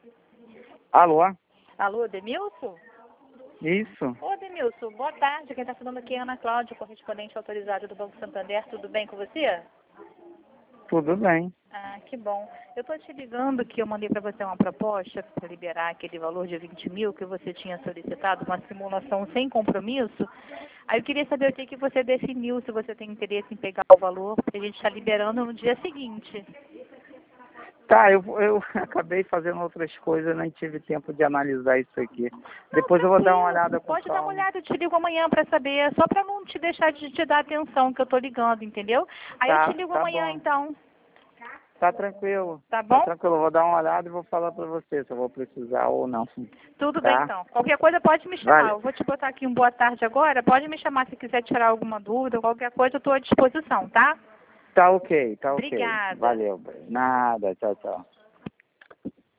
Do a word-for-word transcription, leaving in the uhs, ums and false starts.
Alô? Alô, Demilson? Isso. Ô, Demilson, boa tarde. Quem está falando aqui é Ana Cláudia, correspondente autorizada do Banco Santander. Tudo bem com você? Tudo bem. Ah, que bom. Eu estou te ligando que eu mandei para você uma proposta para liberar aquele valor de vinte mil que você tinha solicitado, uma simulação sem compromisso. Aí eu queria saber o que, que você definiu, se você tem interesse em pegar o valor, porque a gente está liberando no dia seguinte. Tá, eu, eu acabei fazendo outras coisas, nem tive tempo de analisar isso aqui. Não, Depois eu vou dar uma tranquilo. olhada com Pode dar uma calma. olhada, eu te ligo amanhã para saber, só para não te deixar de te dar atenção que eu tô ligando, entendeu? Aí eu Tá, te ligo tá amanhã bom. então, Tá tranquilo. tá Tá bom? tranquilo, eu vou dar uma olhada e vou falar pra você se eu vou precisar ou não. Tudo bem Tá? então. Qualquer coisa pode me chamar. Vale. Eu vou te botar aqui um boa tarde agora. Pode me chamar se quiser tirar alguma dúvida, qualquer coisa eu estou à disposição, tá? Tá ok, tá ok. Obrigada. Valeu. Nada, tchau, tchau.